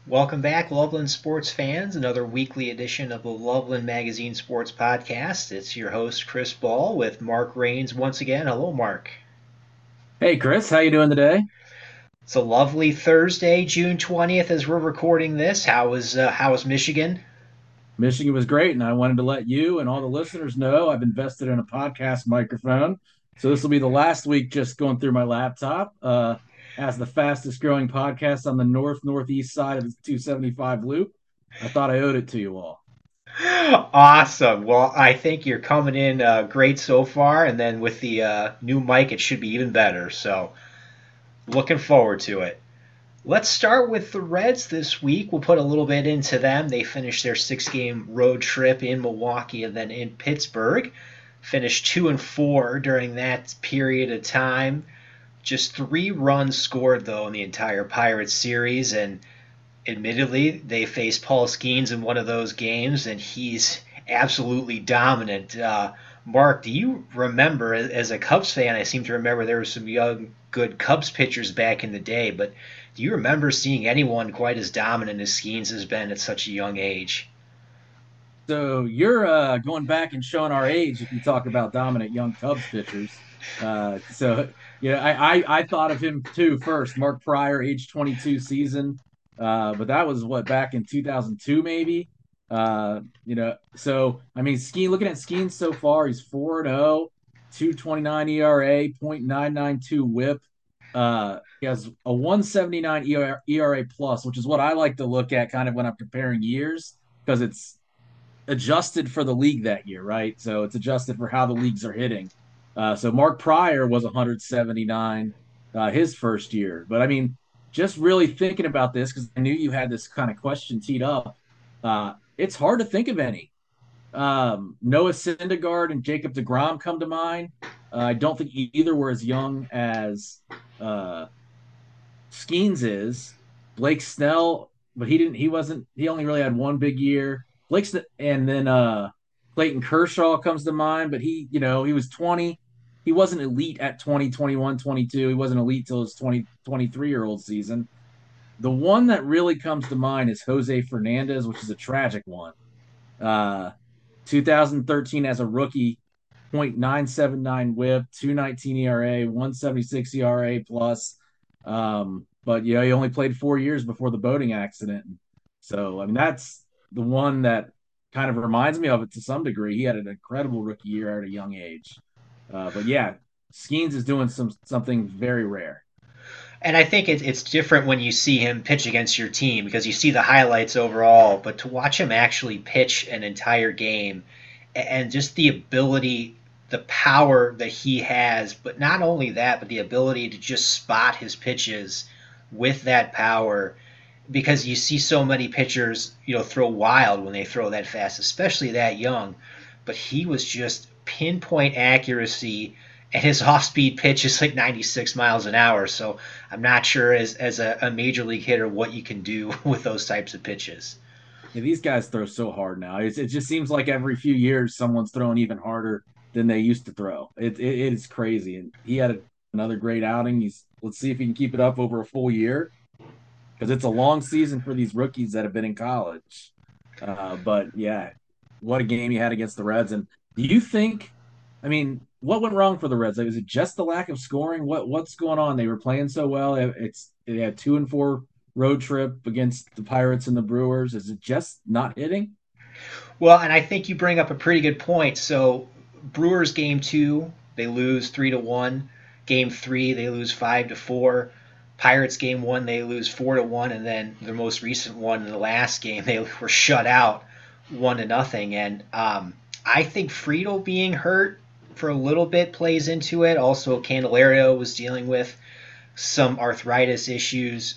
Welcome back, Loveland sports fans. Another weekly edition of the Loveland Magazine Sports Podcast. It's your host, Chris Ball, with Mark Rains once again. Hello, Mark. Hey Chris, how you doing today? It's a lovely Thursday, June 20th, as we're recording this. How was Michigan? Michigan was great, and I wanted to let you and all the listeners know I've invested in a podcast microphone. So this will be the last week just going through my laptop. As the fastest growing podcast on the northeast side of the 275 loop, I thought I owed it to you all. Awesome. Well, I think you're coming in great so far, and then with the new mic, it should be even better. So, looking forward to it. Let's start with the Reds this week. We'll put a little bit into them. They finished their six-game road trip in Milwaukee and then in Pittsburgh. Finished 2-4 during that period of time. Just 3 runs scored though in the entire Pirates series, and admittedly they faced Paul Skeens in one of those games, and he's absolutely dominant. Mark, do you remember, as a Cubs fan, I seem to remember there were some young, good Cubs pitchers back in the day, but do you remember seeing anyone quite as dominant as Skeens has been at such a young age? So you're going back and showing our age if you talk about dominant young Cubs pitchers. I thought of him too first. Mark Pryor, age 22 season, but that was what back in 2002 maybe. So I mean, looking at Skeen so far, he's 4-0, 2.29 ERA, .992 WHIP. He has a 179 ERA plus, which is what I like to look at kind of when I'm comparing years because it's adjusted for the league that year, right? So it's adjusted for how the leagues are hitting. So Mark Pryor was 179 his first year. But I mean, just really thinking about this because I knew you had this kind of question teed up. It's hard to think of any. Noah Syndergaard and Jacob DeGrom come to mind. I don't think either were as young as uh, Skeens is. Blake Snell, but he didn't. He wasn't. He only really had one big year. And then Clayton Kershaw comes to mind, but he was 20. He wasn't elite at 20, 21, 22. He wasn't elite till his 20, 23-year-old season. The one that really comes to mind is Jose Fernandez, which is a tragic one. Uh, 2013 as a rookie, .979 WHIP, 219 ERA, 176 ERA plus. But he only played 4 years before the boating accident. So I mean that's the one that kind of reminds me of it to some degree. He had an incredible rookie year at a young age. But yeah, Skeens is doing something very rare. And I think it's different when you see him pitch against your team because you see the highlights overall, but to watch him actually pitch an entire game and just the ability, the power that he has, but not only that, but the ability to just spot his pitches with that power because you see so many pitchers, throw wild when they throw that fast, especially that young. But he was just pinpoint accuracy, and his off-speed pitch is like 96 miles an hour. So I'm not sure as a major league hitter what you can do with those types of pitches. Yeah, these guys throw so hard now. It just seems like every few years someone's throwing even harder than they used to throw. It is crazy. And he had another great outing. Let's see if he can keep it up over a full year because it's a long season for these rookies that have been in college. But yeah, what a game he had against the Reds. And do you think, I mean, what went wrong for the Reds? Like, is it just the lack of scoring? What's going on? They were playing so well. They had 2-4 road trip against the Pirates and the Brewers. Is it just not hitting? Well, and I think you bring up a pretty good point. So Brewers game two, they lose 3-1. Game three, they lose 5-4. Pirates game one, they lose 4-1, and then their most recent one in the last game, they were shut out 1-0. And I think Friedel being hurt for a little bit plays into it. Also, Candelario was dealing with some arthritis issues.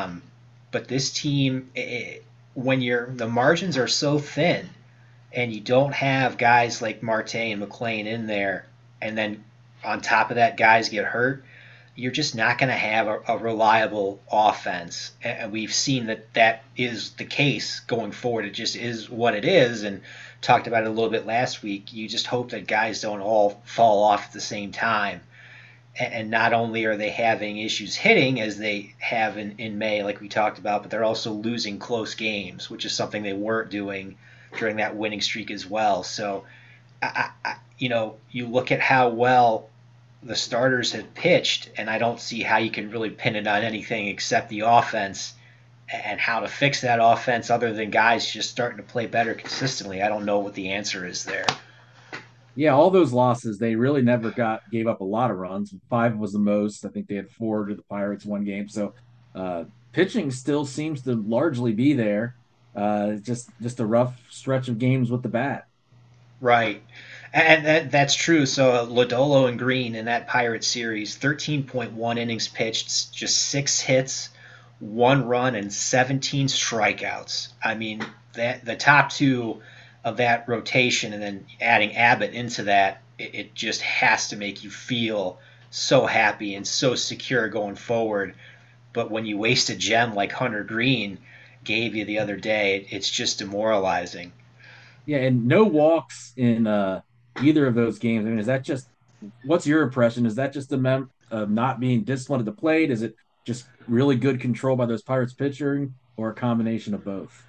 But this team, when the margins are so thin, and you don't have guys like Marte and McLean in there, and then on top of that, guys get hurt, you're just not going to have a reliable offense. And we've seen that is the case going forward. It just is what it is. And talked about it a little bit last week. You just hope that guys don't all fall off at the same time. And not only are they having issues hitting as they have in May, like we talked about, but they're also losing close games, which is something they weren't doing during that winning streak as well. So, you look at how well the starters have pitched, and I don't see how you can really pin it on anything except the offense and how to fix that offense other than guys just starting to play better consistently. I don't know what the answer is there. Yeah, all those losses, they really never gave up a lot of runs. Five was the most. I think they had four to the Pirates one game. So pitching still seems to largely be there. Just a rough stretch of games with the bat. Right. And that's true. So Lodolo and Green in that Pirates series, 13.1 innings pitched, just 6 hits, 1 run, and 17 strikeouts. I mean, that the top two of that rotation, and then adding Abbott into that, it just has to make you feel so happy and so secure going forward. But when you waste a gem like Hunter Green gave you the other day, it's just demoralizing. Yeah, and no walks in either of those games. I mean, is that just what's your impression? Is that just a mem of not being disciplined at the plate? Is it just really good control by those Pirates pitching, or a combination of both?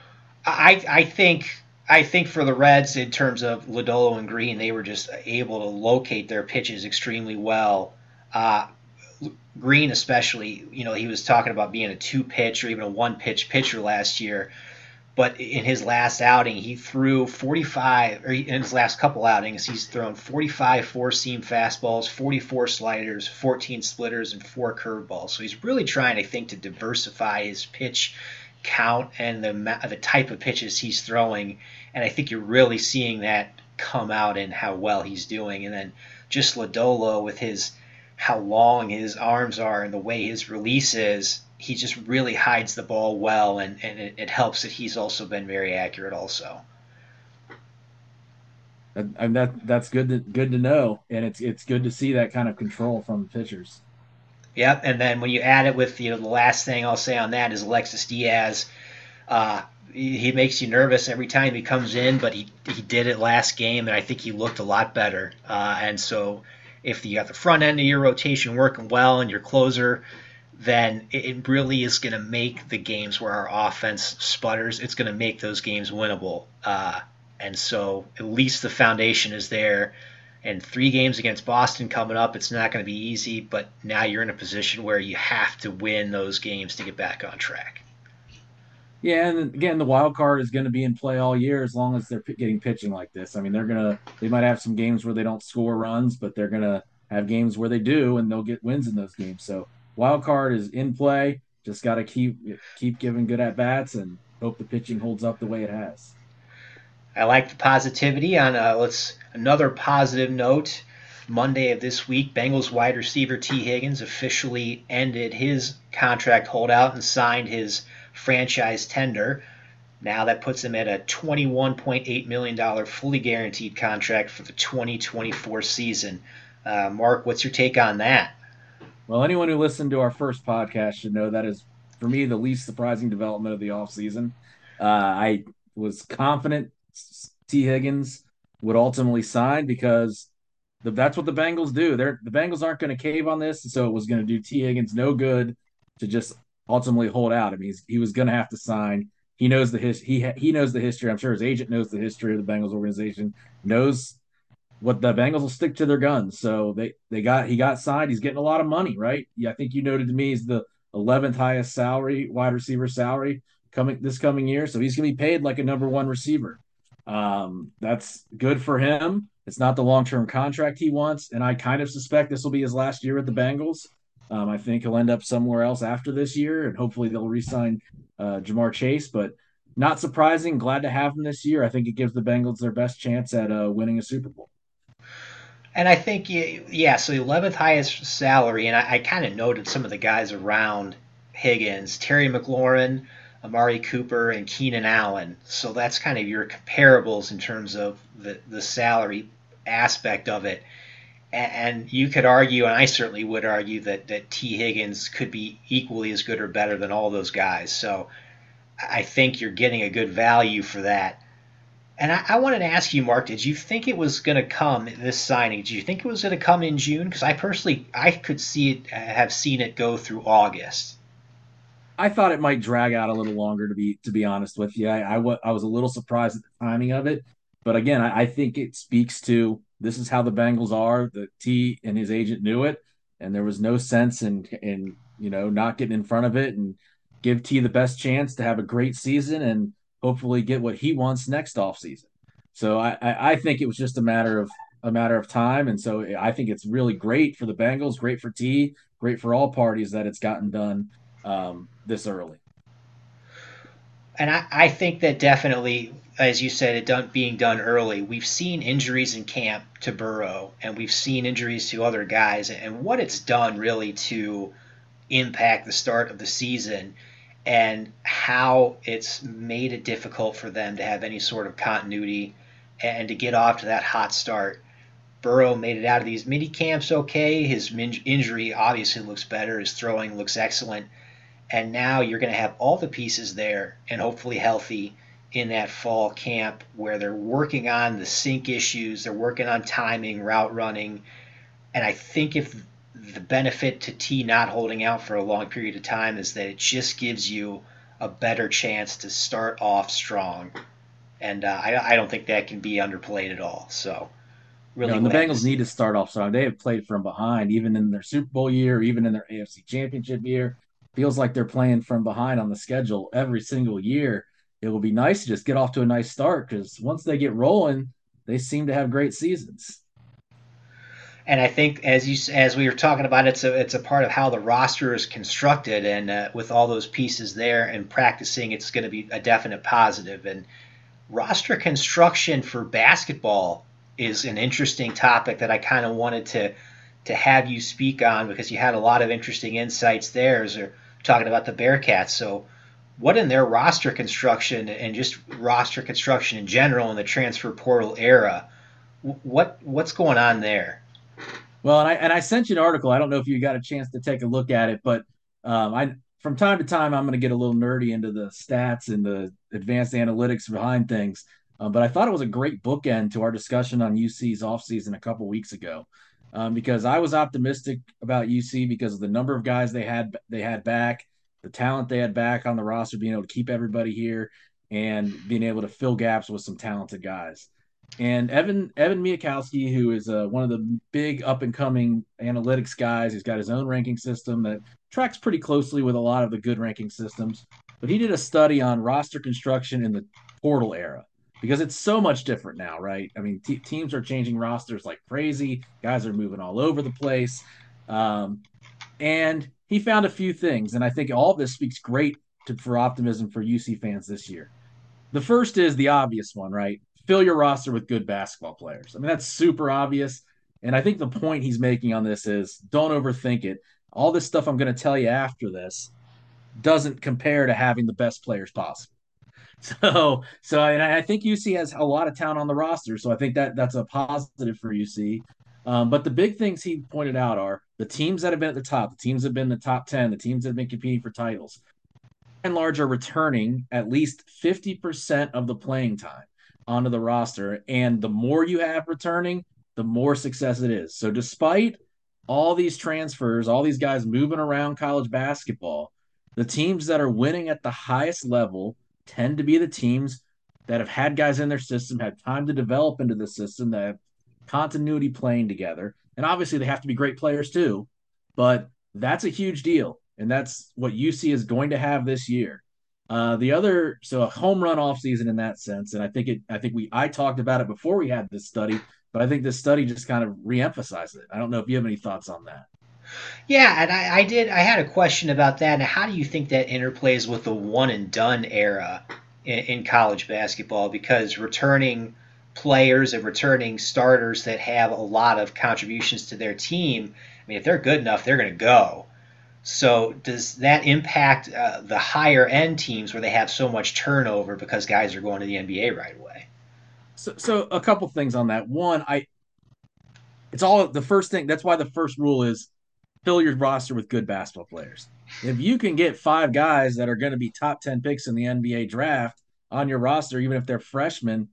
I think for the Reds in terms of Lodolo and Green, they were just able to locate their pitches extremely well. Uh, Green especially, he was talking about being a two pitch or even a one pitch pitcher last year. But in his last outing, he threw 45, or in his last couple outings, he's thrown 45 four seam fastballs, 44 sliders, 14 splitters, and 4 curveballs. So he's really trying, I think, to diversify his pitch count and the type of pitches he's throwing. And I think you're really seeing that come out in how well he's doing. And then just Lodolo with his how long his arms are and the way his release is, he just really hides the ball well, and it helps that he's also been very accurate also. And that's good to know, and it's good to see that kind of control from the pitchers. Yep, and then when you add it with the last thing I'll say on that is Alexis Diaz. He makes you nervous every time he comes in, but he did it last game, and I think he looked a lot better. And so if you got the front end of your rotation working well and your closer, then it really is going to make the games where our offense sputters, it's going to make those games winnable. And so at least the foundation is there. And 3 games against Boston coming up, it's not going to be easy, but now you're in a position where you have to win those games to get back on track. Yeah, and again, the wild card is going to be in play all year as long as they're getting pitching like this. I mean, they might have some games where they don't score runs, but they're gonna have games where they do, and they'll get wins in those games. So wild card is in play. Just got to keep giving good at bats and hope the pitching holds up the way it has. I like the positivity on let's another positive note. Monday of this week, Bengals wide receiver T. Higgins officially ended his contract holdout and signed his franchise tender. Now that puts him at a $21.8 million fully guaranteed contract for the 2024 season. Mark, what's your take on that? Well, anyone who listened to our first podcast should know that is, for me, the least surprising development of the offseason. I was confident T. Higgins would ultimately sign because that's what the Bengals do. The Bengals aren't going to cave on this, so it was going to do T. Higgins no good to just ultimately hold out. I mean, he was going to have to sign. He knows he knows the history. I'm sure his agent knows the history of the Bengals organization. Knows what the Bengals will stick to their guns. So he got signed. He's getting a lot of money, right? Yeah, I think you noted to me he's the 11th highest salary wide receiver salary coming year. So he's going to be paid like a number one receiver. That's good for him. It's not the long term contract he wants, and I kind of suspect this will be his last year at the Bengals. I think he'll end up somewhere else after this year, and hopefully they'll re-sign Jamar Chase. But not surprising. Glad to have him this year. I think it gives the Bengals their best chance at winning a Super Bowl. And I think, yeah, so the 11th highest salary, and I kind of noted some of the guys around Higgins, Terry McLaurin, Amari Cooper, and Keenan Allen. So that's kind of your comparables in terms of the salary aspect of it. And you could argue, and I certainly would argue, that T. Higgins could be equally as good or better than all those guys. So I think you're getting a good value for that. And I wanted to ask you, Mark, did you think it was going to come this signing? Did you think it was going to come in June? Because I personally, I could see it, have seen it go through August. I thought it might drag out a little longer to be honest with you. I was a little surprised at the timing of it, but again, I think it speaks to this is how the Bengals are. The T and his agent knew it, and there was no sense in not getting in front of it and give T the best chance to have a great season and hopefully get what he wants next offseason. So I think it was just a matter of time, and so I think it's really great for the Bengals, great for T, great for all parties that it's gotten done this early. And I think that definitely, as you said, being done early. We've seen injuries in camp to Burrow, and we've seen injuries to other guys, and what it's done really to impact the start of the season and how it's made it difficult for them to have any sort of continuity and to get off to that hot start. Burrow made it out of these mini camps okay. His injury obviously looks better. His throwing looks excellent. And now you're going to have all the pieces there and hopefully healthy in that fall camp where they're working on the sync issues, they're working on timing, route running. And I think if the benefit to T not holding out for a long period of time is that it just gives you a better chance to start off strong. And I don't think that can be underplayed at all. So, really And the glad to Bengals see need to it. start off strong. They have played from behind, even in their Super Bowl year, even in their AFC Championship year. Feels like they're playing from behind on the schedule every single year. It will be nice to just get off to a nice start because once they get rolling, they seem to have great seasons. And I think as we were talking about, it's a part of how the roster is constructed, and with all those pieces there and practicing, it's going to be a definite positive. And roster construction for basketball is an interesting topic that I kind of wanted to have you speak on because you had a lot of interesting insights there as we're talking about the Bearcats. So, what in their roster construction and just roster construction in general in the transfer portal era, what's going on there? Well, and I sent you an article. I don't know if you got a chance to take a look at it, but I from time to time I'm going to get a little nerdy into the stats and the advanced analytics behind things. But I thought it was a great bookend to our discussion on UC's offseason a couple weeks ago, because I was optimistic about UC because of the number of guys they had back, the talent they had back on the roster, being able to keep everybody here and being able to fill gaps with some talented guys. And Evan Miyakowski, who is one of the big up and coming analytics guys, he's got his own ranking system that tracks pretty closely with a lot of the good ranking systems. But he did a study on roster construction in the portal era because it's so much different now, right? I mean, teams are changing rosters like crazy. Guys are moving all over the place, um, and he found a few things, and I think all of this speaks great for optimism for UC fans this year. The first is the obvious one, right? Fill your roster with good basketball players. I mean, that's super obvious. And I think the point he's making on this is don't overthink it. All this stuff I'm going to tell you after this doesn't compare to having the best players possible. And I think UC has a lot of talent on the roster. So I think that's a positive for UC. But the big things he pointed out are the teams that have been at the top, the teams that have been in the top 10, the teams that have been competing for titles and large are returning at least 50% of the playing time onto the roster. And the more you have returning, the more success it is. So, despite all these transfers, all these guys moving around college basketball, the teams that are winning at the highest level tend to be the teams that have had guys in their system, had time to develop into the system, that have continuity playing together. And obviously, they have to be great players too, but that's a huge deal and that's what UC is going to have this year. So a home run off season in that sense, and I talked about it before we had this study, but I think this study just kind of reemphasized it. I don't know if you have any thoughts on that. Yeah, and I did. I had a question about that. And how do you think that interplays with the one and done era in college basketball? Because returning players and returning starters that have a lot of contributions to their team, I mean, if they're good enough, they're going to go. So does that impact the higher end teams where they have so much turnover because guys are going to the NBA right away? So a couple things on that. One, I it's all the first thing. That's why the first rule is fill your roster with good basketball players. If you can get five guys that are going to be top 10 picks in the NBA draft on your roster, even if they're freshmen,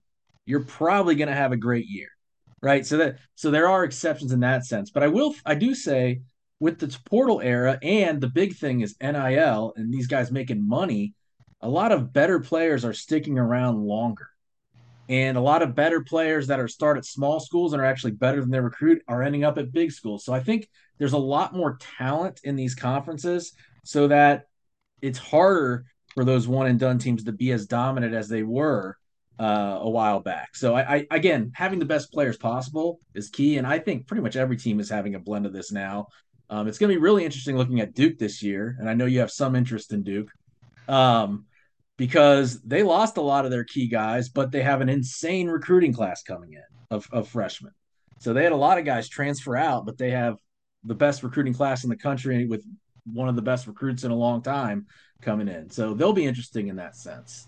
you're probably going to have a great year, right? So there are exceptions in that sense. But I do say with the portal era, and the big thing is NIL and these guys making money, a lot of better players are sticking around longer. And a lot of better players that are start at small schools and are actually better than their recruit are ending up at big schools. So I think there's a lot more talent in these conferences so that it's harder for those one and done teams to be as dominant as they were a while back. So I again, having the best players possible is key, and I think pretty much every team is having a blend of this now. It's going to be really interesting looking at Duke this year, and I know you have some interest in Duke. Um, because they lost a lot of their key guys, but they have an insane recruiting class coming in of freshmen. So they had a lot of guys transfer out, but they have the best recruiting class in the country with one of the best recruits in a long time coming in. So they'll be interesting in that sense.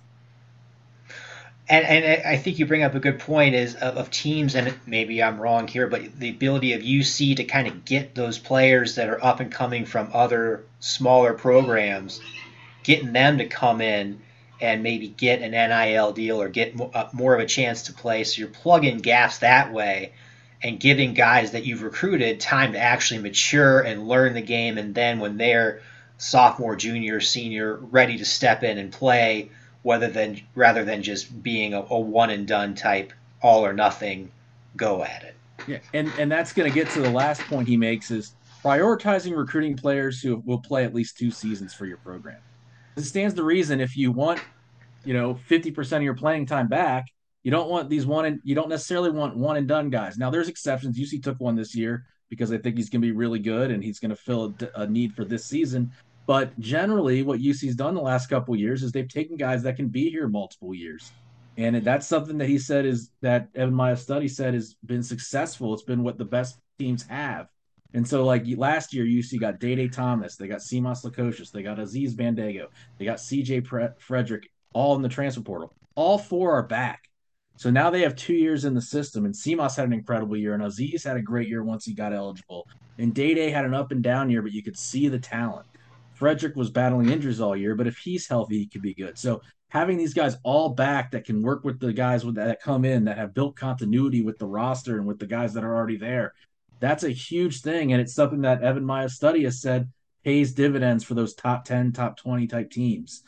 And I think you bring up a good point is of teams, and maybe I'm wrong here, but the ability of UC to kind of get those players that are up and coming from other smaller programs, getting them to come in and maybe get an NIL deal or get more of a chance to play. So you're plugging gaps that way and giving guys that you've recruited time to actually mature and learn the game. And then when they're sophomore, junior, senior, ready to step in and play, rather than just being a one and done type, all or nothing, go at it. Yeah, and that's going to get to the last point he makes is prioritizing recruiting players who will play at least 2 seasons for your program. It stands to reason if you want 50% of your playing time back. You don't want these you don't necessarily want one and done guys. Now there's exceptions. UC took one this year because I think he's going to be really good and he's going to fill a need for this season. But generally, what UC's done the last couple of years is they've taken guys that can be here multiple years, and that's something that he said is that Evan Miya's study said has been successful. It's been what the best teams have. And so, like last year, UC got Day Thomas, they got Simas Lukosius, they got Aziz Bandego, they got CJ Frederick, all in the transfer portal. All four are back. So now they have 2 years in the system, and Simas had an incredible year, and Aziz had a great year once he got eligible. And Day had an up and down year, but you could see the talent. Frederick was battling injuries all year, but if he's healthy, he could be good. So having these guys all back that can work with the guys that come in that have built continuity with the roster and with the guys that are already there, that's a huge thing. And it's something that Evan Miya's study has said pays dividends for those top 10, top 20 type teams.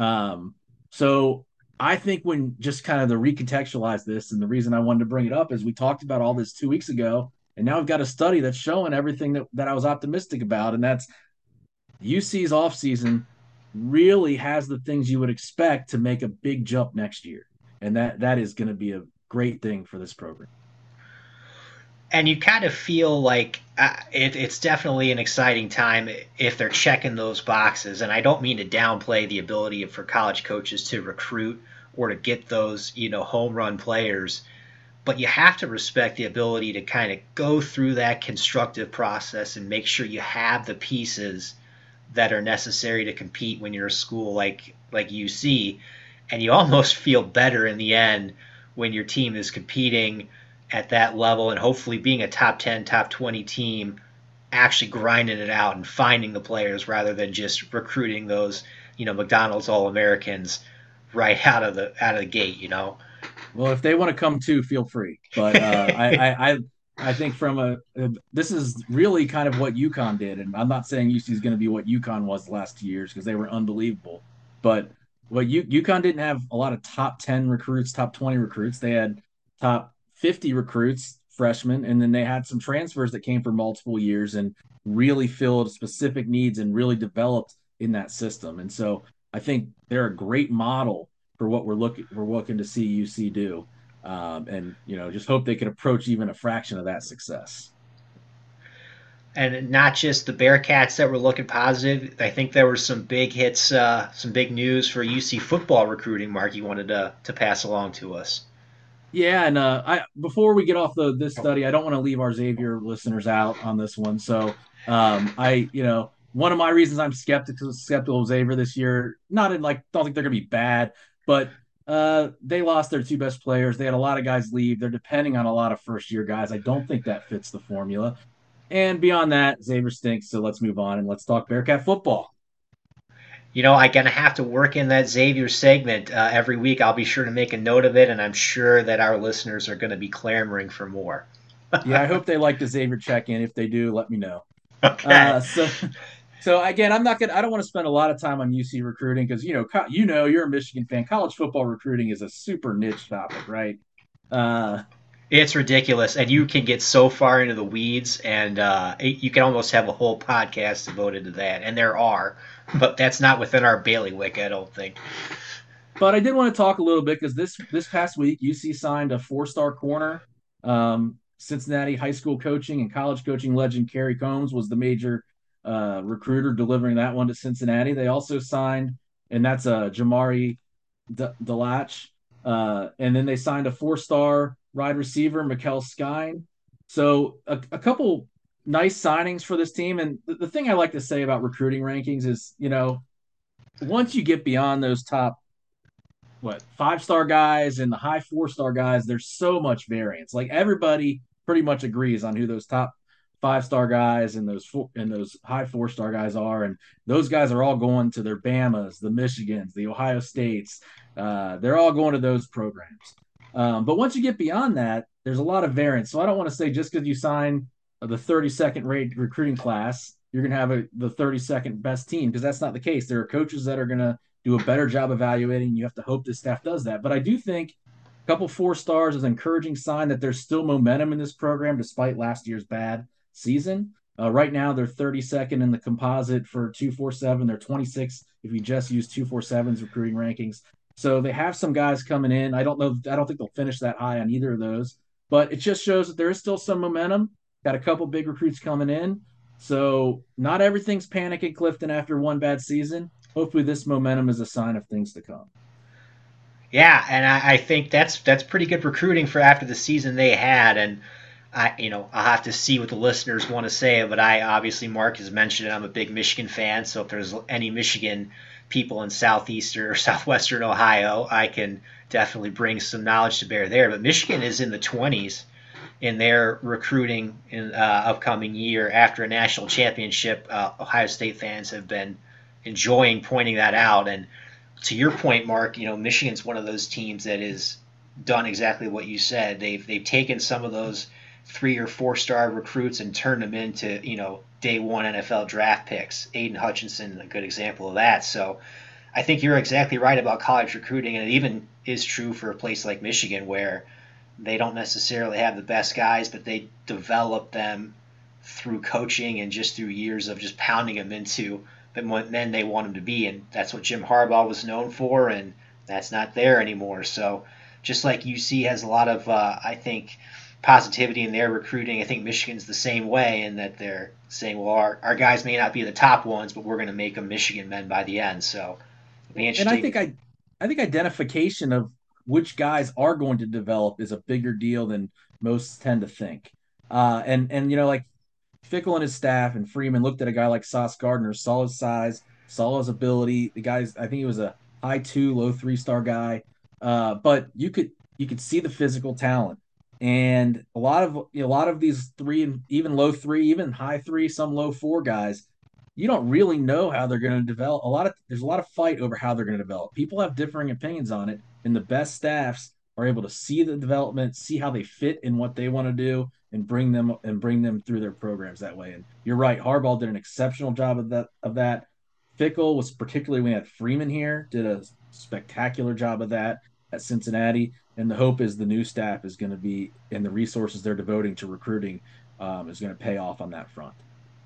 So I think when just kind of to recontextualize this, and the reason I wanted to bring it up is we talked about all this 2 weeks ago, and now I've got a study that's showing everything that I was optimistic about, and that's UC's offseason really has the things you would expect to make a big jump next year. And that is going to be a great thing for this program. And you kind of feel like it's definitely an exciting time if they're checking those boxes. And I don't mean to downplay the ability for college coaches to recruit or to get those, home run players, but you have to respect the ability to kind of go through that constructive process and make sure you have the pieces that are necessary to compete when you're a school like UC, and you almost feel better in the end when your team is competing at that level and hopefully being a top 10, top 20 team, actually grinding it out and finding the players rather than just recruiting those, McDonald's All-Americans right out of the gate. Well, if they want to come too, feel free. But I think this is really kind of what UConn did, and I'm not saying UC is going to be what UConn was the last 2 years because they were unbelievable. But UConn didn't have a lot of top 10 recruits, top 20 recruits. They had top 50 recruits, freshmen, and then they had some transfers that came for multiple years and really filled specific needs and really developed in that system. And so I think they're a great model for what we're looking to see UC do. And just hope they can approach even a fraction of that success. And not just the Bearcats that were looking positive. I think there were some big hits, some big news for UC football recruiting. Mark, you wanted to pass along to us. Yeah, and I before we get off this study, I don't want to leave our Xavier listeners out on this one. So I one of my reasons I'm skeptical of Xavier this year, not in like don't think they're gonna be bad, but they lost their two best players. They had a lot of guys leave. They're depending on a lot of first year guys. I don't think that fits the formula. And beyond that, Xavier stinks. So let's move on and let's talk Bearcat football. I'm going to have to work in that Xavier segment every week. I'll be sure to make a note of it, and I'm sure that our listeners are going to be clamoring for more. Yeah, I hope they like the Xavier check-in. If they do, let me know. Okay. So again, I'm not gonna. I don't want to spend a lot of time on UC recruiting because you're a Michigan fan. College football recruiting is a super niche topic, right? Uh, It's ridiculous, and you can get so far into the weeds, and you can almost have a whole podcast devoted to that. And there are, but that's not within our bailiwick, I don't think. but I did want to talk a little bit because this past week, UC signed a four-star corner. Cincinnati high school coaching and college coaching legend Kerry Combs was the major recruiter delivering that one to Cincinnati. They also signed, and that's Jamari Delach. And then they signed a four-star wide receiver, Mikel Skine. So a couple nice signings for this team. And the thing I like to say about recruiting rankings is, once you get beyond those top, five-star guys and the high four-star guys, there's so much variance. Like everybody pretty much agrees on who those top five-star guys and those high four-star guys are, and those guys are all going to their Bamas, the Michigans, the Ohio States. They're all going to those programs. But once you get beyond that, there's a lot of variance. So I don't want to say just because you sign the 32nd rate recruiting class, you're going to have the 32nd best team, because that's not the case. There are coaches that are going to do a better job evaluating. You have to hope this staff does that. But I do think a couple four stars is an encouraging sign that there's still momentum in this program despite last year's bad season. Right now, they're 32nd in the composite for 247. They're 26 if you just use 247's recruiting rankings. So they have some guys coming in. I don't know. I don't think they'll finish that high on either of those, but it just shows that there is still some momentum. Got a couple big recruits coming in. So not everything's panic at Clifton after one bad season. Hopefully this momentum is a sign of things to come. Yeah, and I think that's pretty good recruiting for after the season they had, and I'll have to see what the listeners want to say, but I obviously, Mark has mentioned it, I'm a big Michigan fan, so if there's any Michigan people in southeastern or southwestern Ohio, I can definitely bring some knowledge to bear there. But Michigan is in the 20s in their recruiting in upcoming year after a national championship. Ohio State fans have been enjoying pointing that out, and to your point, Mark, Michigan's one of those teams that has done exactly what you said. They've taken some of those 3 or 4 star recruits and turned them into day one NFL draft picks. Aiden Hutchinson, a good example of that. So I think you're exactly right about college recruiting, and it even is true for a place like Michigan where they don't necessarily have the best guys, but they develop them through coaching and just through years of just pounding them into the men they want them to be. And that's what Jim Harbaugh was known for, and that's not there anymore. So just like UC has a lot of, I think, positivity in their recruiting, I think Michigan's the same way in that they're saying, well, our guys may not be the top ones, but we're going to make them Michigan men by the end. So it'll be And I interesting. think I think identification of which guys are going to develop is a bigger deal than most tend to think. And like Fickle and his staff and Freeman looked at a guy like Sauce Gardner, saw his size, saw his ability. The guy's, I think he was a high two, low 3-star guy. But you could see the physical talent. And a lot of these three and even low three, even high three, some low four guys, you don't really know how they're going to develop. There's a lot of fight over how they're going to develop. People have differing opinions on it, and the best staffs are able to see the development, see how they fit in what they want to do, and bring them through their programs that way. And you're right, Harbaugh did an exceptional job of that. Fickle was, particularly when he had Freeman here, did a spectacular job of that at Cincinnati. And the hope is the new staff is going to be, and the resources they're devoting to recruiting is going to pay off on that front.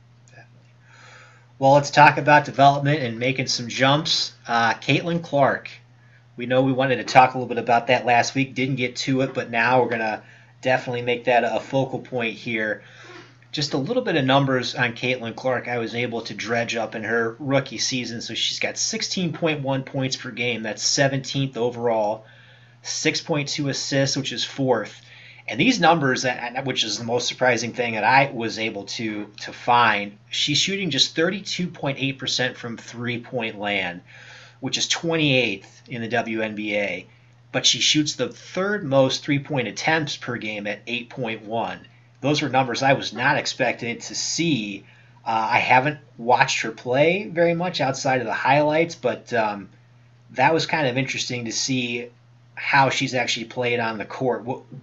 Well, let's talk about development and making some jumps. Caitlin Clark. We know we wanted to talk a little bit about that last week, didn't get to it, but now we're going to definitely make that a focal point here. Just a little bit of numbers on Caitlin Clark I was able to dredge up in her rookie season. So she's got 16.1 points per game. That's 17th overall. 6.2 assists, which is fourth. And these numbers, which is the most surprising thing that I was able to find, she's shooting just 32.8% from 3-point land, which is 28th in the WNBA. But she shoots the third most 3-point attempts per game at 8.1. Those were numbers I was not expecting to see I haven't watched her play very much outside of the highlights, but that was kind of interesting to see how she's actually played on the court.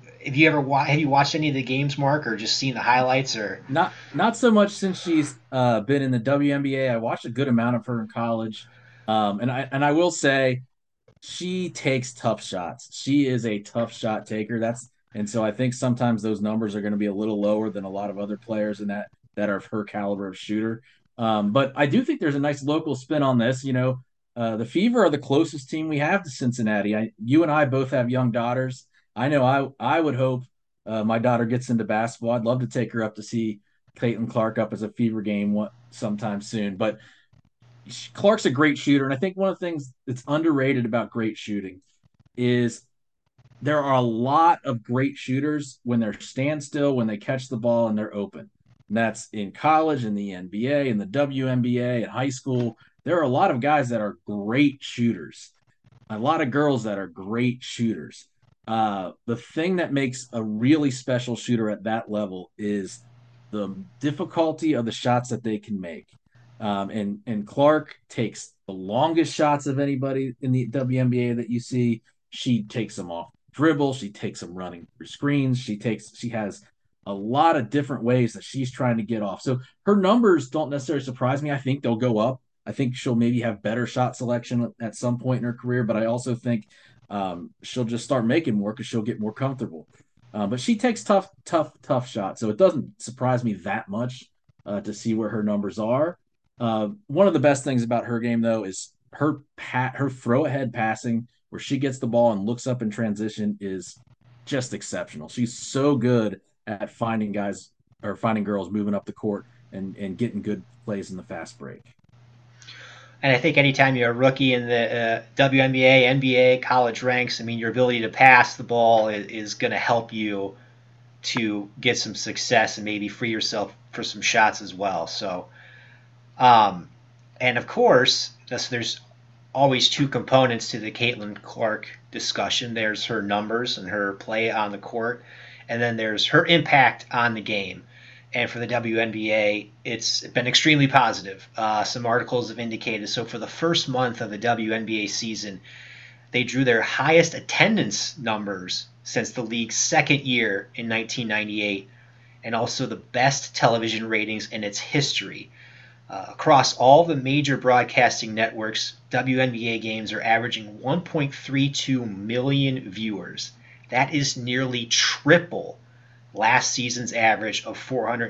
Have you watched any of the games, Mark, or just seen the highlights? Or Not so much since she's been in the WNBA. I watched a good amount of her in college, and I will say she takes tough shots. She is a tough shot taker. And so I think sometimes those numbers are going to be a little lower than a lot of other players in that are of her caliber of shooter. But I do think there's a nice local spin on this. The Fever are the closest team we have to Cincinnati. You and I both have young daughters. I know I would hope my daughter gets into basketball. I'd love to take her up to see Caitlin Clark up as a Fever game sometime soon. But Clark's a great shooter, and I think one of the things that's underrated about great shooting is there are a lot of great shooters when they're standstill, when they catch the ball and they're open. And that's in college, in the NBA, in the WNBA, in high school. There are a lot of guys that are great shooters, a lot of girls that are great shooters. The thing that makes a really special shooter at that level is the difficulty of the shots that they can make. And Clark takes the longest shots of anybody in the WNBA that you see. She takes them off dribble. She takes them running through screens. She has a lot of different ways that she's trying to get off. So her numbers don't necessarily surprise me. I think they'll go up. I think she'll maybe have better shot selection at some point in her career, but I also think she'll just start making more because she'll get more comfortable. But she takes tough shots, so it doesn't surprise me that much to see where her numbers are. One of the best things about her game, though, is her throw ahead passing, where she gets the ball and looks up in transition, is just exceptional. She's so good at finding guys or finding girls moving up the court and getting good plays in the fast break. And I think anytime you're a rookie in the WNBA, NBA, college ranks, I mean, your ability to pass the ball is going to help you to get some success and maybe free yourself for some shots as well. So, um, and of course, there's always two components to the Caitlin Clark discussion. There's her numbers and her play on the court, and then there's her impact on the game. And for the WNBA, it's been extremely positive. Some articles have indicated so for the first month of the WNBA season, they drew their highest attendance numbers since the league's second year in 1998, and also the best television ratings in its history. Across all the major broadcasting networks, WNBA games are averaging 1.32 million viewers. That is nearly triple last season's average of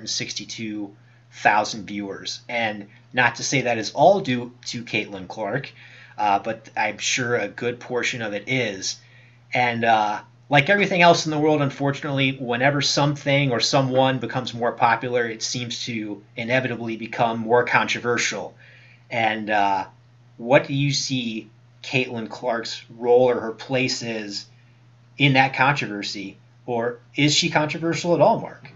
462,000 viewers. And not to say that is all due to Caitlin Clark, but I'm sure a good portion of it is. And like everything else in the world, unfortunately, whenever something or someone becomes more popular, it seems to inevitably become more controversial. And what do you see Caitlin Clark's role or her place is in that controversy? Or is she controversial at all, Mark?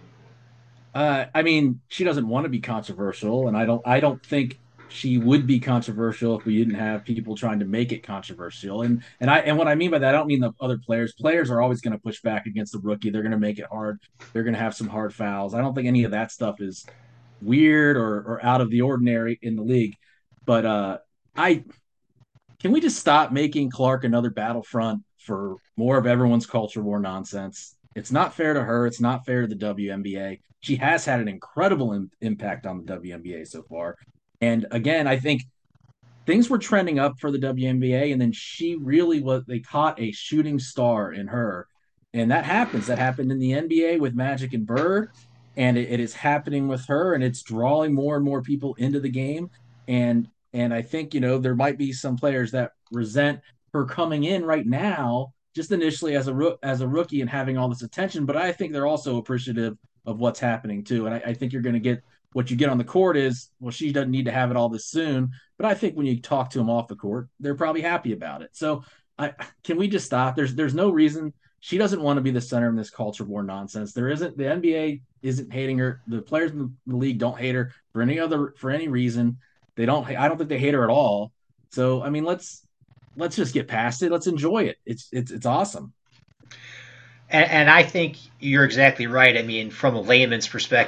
I mean, she doesn't want to be controversial, and I don't think she would be controversial if we didn't have people trying to make it controversial. And what I mean by that, I don't mean the other players. Players are always going to push back against the rookie. They're going to make it hard. They're going to have some hard fouls. I don't think any of that stuff is weird or out of the ordinary in the league. But I can we just stop making Clark another battlefront for more of everyone's culture war nonsense? It's not fair to her. It's not fair to the WNBA. She has had an incredible impact on the WNBA so far. And again, I think things were trending up for the WNBA, and then she really was, they caught a shooting star in her. And that happens. That happened in the NBA with Magic and Bird, and it is happening with her, and it's drawing more and more people into the game. And I think, there might be some players that resent her coming in right now, just initially as a rookie and having all this attention. But I think they're also appreciative of what's happening too. And I think you're going to get what you get on the court is, well, she doesn't need to have it all this soon. But I think when you talk to them off the court, they're probably happy about it. So can we just stop? There's no reason she doesn't want to be the center of this culture war nonsense. There isn't the NBA isn't hating her. The players in the league don't hate her for any reason. They don't. I don't think they hate her at all. So I mean, let's just get past it. Let's enjoy it. It's awesome. And I think you're exactly right. I mean, from a layman's perspective,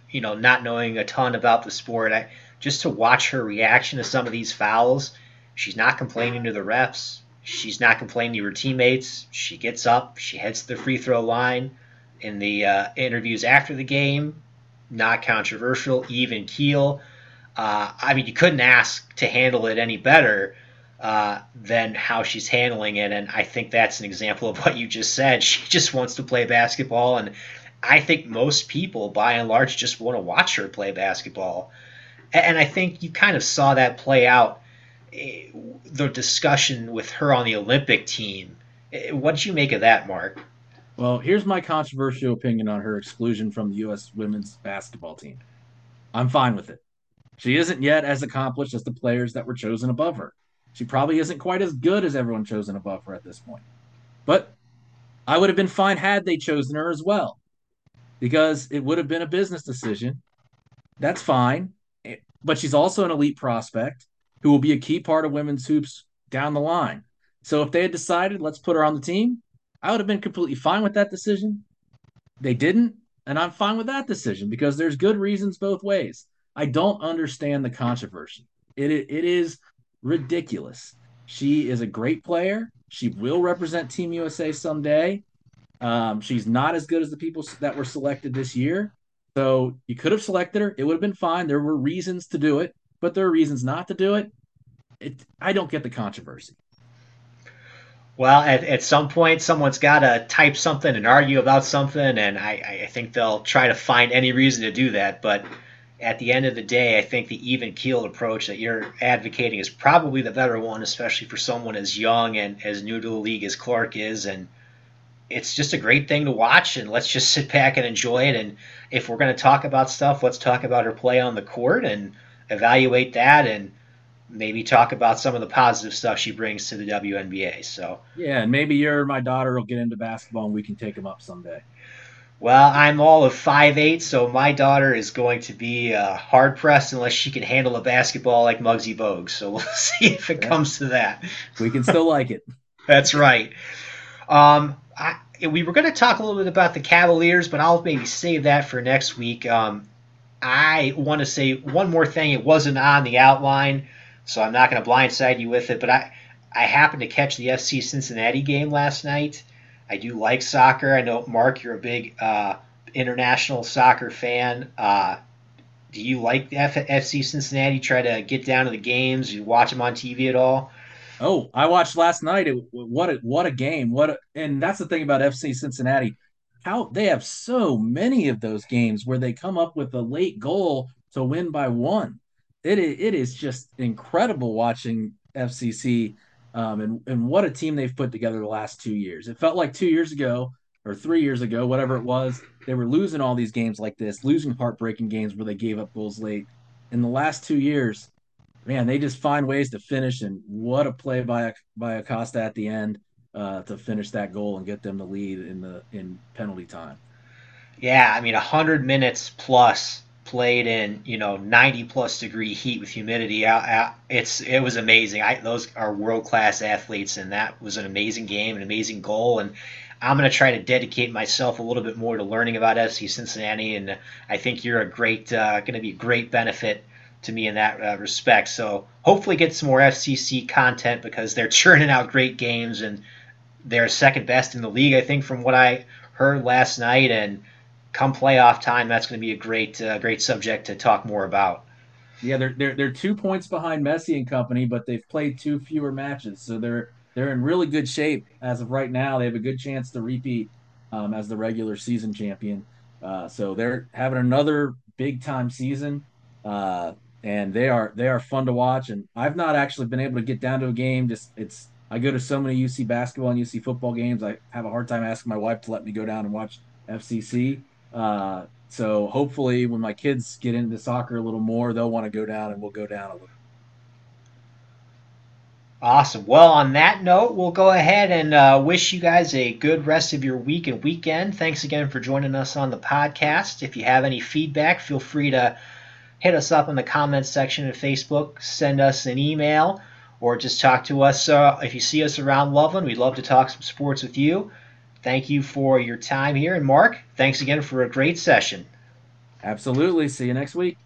not knowing a ton about the sport, just to watch her reaction to some of these fouls, she's not complaining to the refs. She's not complaining to her teammates. She gets up, she heads to the free throw line. In the interviews after the game, not controversial, even keel. You couldn't ask to handle it any better than how she's handling it. And I think that's an example of what you just said. She just wants to play basketball. And I think most people, by and large, just want to watch her play basketball. And I think you kind of saw that play out, the discussion with her on the Olympic team. What did you make of that, Mark? Well, here's my controversial opinion on her exclusion from the U.S. women's basketball team. I'm fine with it. She isn't yet as accomplished as the players that were chosen above her. She probably isn't quite as good as everyone chosen above her at this point. But I would have been fine had they chosen her as well, because it would have been a business decision. That's fine. But she's also an elite prospect who will be a key part of women's hoops down the line. So if they had decided, let's put her on the team, I would have been completely fine with that decision. They didn't, and I'm fine with that decision because there's good reasons both ways. I don't understand the controversy. It is ridiculous. She is a great player. She will represent Team USA someday. She's not as good as the people that were selected this year. So you could have selected her. It would have been fine. There were reasons to do it, but there are reasons not to do it. I don't get the controversy. Well, at some point, someone's got to type something and argue about something, and I think they'll try to find any reason to do that. But at the end of the day, I think the even keeled approach that you're advocating is probably the better one, especially for someone as young and as new to the league as Clark is. And it's just a great thing to watch, and let's just sit back and enjoy it. And if we're going to talk about stuff, let's talk about her play on the court and evaluate that, and maybe talk about some of the positive stuff she brings to the WNBA. So, Yeah, and maybe you or my daughter will get into basketball and we can take them up someday. well, I'm all of 5'8", so my daughter is going to be hard pressed unless she can handle a basketball like Muggsy Bogues. So we'll see if it Yeah, comes to that. we can still like it. That's right. We were going to talk a little bit about the Cavaliers, but I'll maybe save that for next week. I want to say one more thing. It wasn't on the outline, so I'm not going to blindside you with it. But I happened to catch the FC Cincinnati game last night. I do like soccer. I know, Mark, you're a big international soccer fan. Do you like the FC Cincinnati? Try to get down to the games? You watch them on TV at all? Oh, I watched last night. What a game! And that's the thing about FC Cincinnati. How they have so many of those games where they come up with a late goal to win by one. It is just incredible watching FCC, and what a team they've put together the last 2 years. It felt like 2 years ago or 3 years ago, whatever it was, they were losing all these games like this, losing heartbreaking games where they gave up goals late. In the last 2 years, man, they just find ways to finish. And what a play by Acosta at the end to finish that goal and get them the lead in penalty time. Yeah, 100 minutes plus played in 90 plus degree heat with humidity. It was amazing. Those are world class athletes, and that was an amazing game, an amazing goal. And I'm going to try to dedicate myself a little bit more to learning about FC Cincinnati, and I think you're going to be a great benefit to me in that respect. So hopefully get some more FCC content because they're churning out great games, and they're second best in the league, I think, from what I heard last night. And come playoff time, that's going to be a great subject to talk more about. Yeah, they're 2 points behind Messi and company, but they've played two fewer matches, so they're in really good shape as of right now. They have a good chance to repeat as the regular season champion. So they're having another big time season, and they are fun to watch. And I've not actually been able to get down to a game. Just it's I go to so many UC basketball and UC football games. I have a hard time asking my wife to let me go down and watch FCC. So hopefully, when my kids get into soccer a little more, they'll want to go down, and we'll go down a little. Awesome. Well, on that note, we'll go ahead and wish you guys a good rest of your week and weekend. Thanks again for joining us on the podcast. If you have any feedback, feel free to hit us up in the comments section of Facebook, send us an email, or just talk to us. If you see us around Loveland, we'd love to talk some sports with you. Thank you for your time here. And Mark, thanks again for a great session. Absolutely. See you next week.